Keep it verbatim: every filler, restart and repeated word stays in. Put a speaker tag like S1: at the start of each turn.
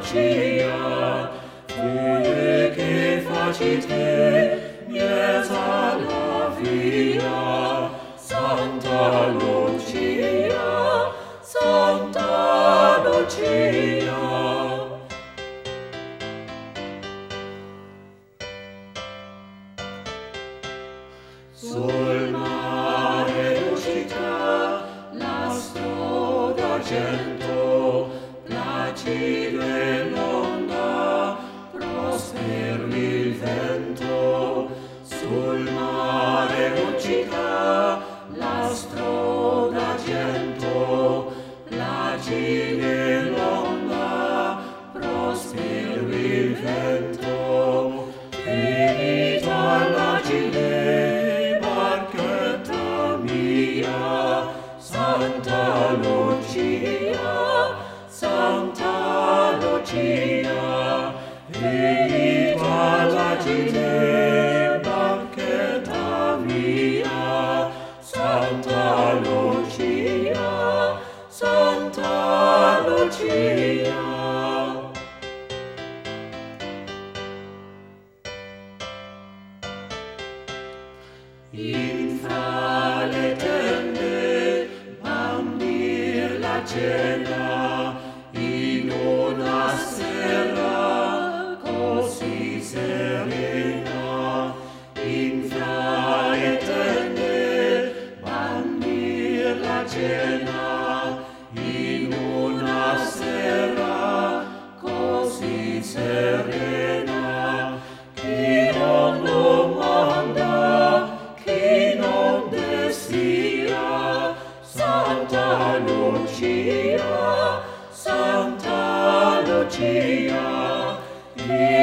S1: Lucia, fie che facite miesa la via, Santa Lucia, Santa Lucia. Sul mare lucita l'astro d'argento, placido e l'onda, prospero il vento. Sul mare lucita l'astro d'argento, placido e l'onda, prospero il vento. Venita all'agile barchetta mia, Santa Lucia, Santa Lucia. Venita all'agile barchetta mia, Santa Lucia, Santa Lucia. In fra le tende bandir la cena, in una sera così serena. In fra le tende bandir la cena, in una sera così serena. Chi non domanda, chi non desia, Santa Lucia, Santa Lucia.